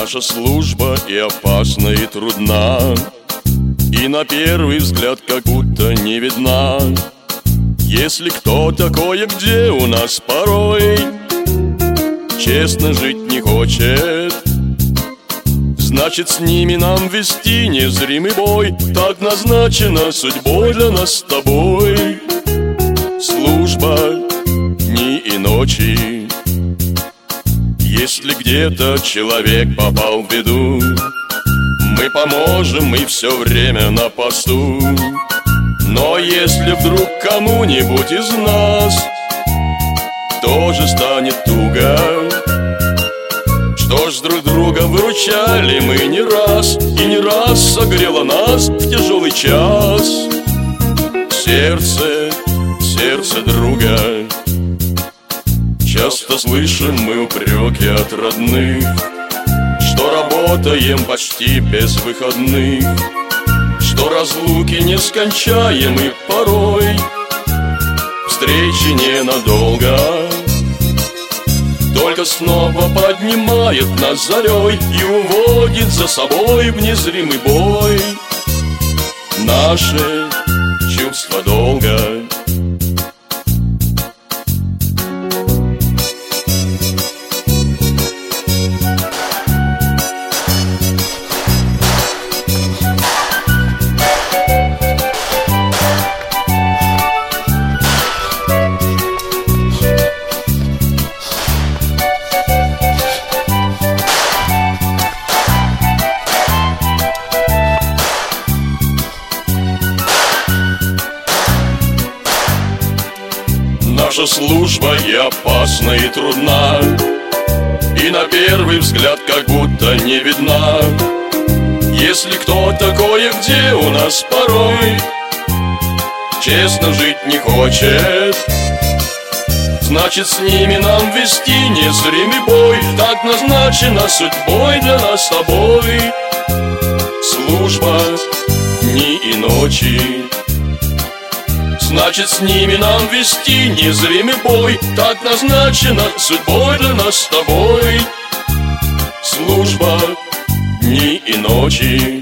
Наша служба и опасна, и трудна, и на первый взгляд как будто не видна. Если кто-то кое-где у нас порой честно жить не хочет, значит, с ними нам вести незримый бой. Так назначено судьбой для нас с тобой. Служба дни и ночи. Если где-то человек попал в беду, мы поможем, мы все время на посту. Но если вдруг кому-нибудь из нас тоже станет туго, что ж, друг друга выручали мы не раз, и не раз согрело нас в тяжелый час сердце друга. Часто слышим мы упреки от родных, что работаем почти без выходных, что разлуки нескончаемы порой, встречи ненадолго. Только снова поднимает нас зарей и уводит за собой в незримый бой наши чувства долга. Наша служба и опасна, и трудна, и на первый взгляд как будто не видна. Если кто-то кое-где у нас порой честно жить не хочет, значит, с ними нам вести незримый бой. Так назначено судьбой для нас с тобой. Служба дни и ночи. Значит, с ними нам вести незримый бой. Так назначено судьбой для нас с тобой. Служба дни и ночи.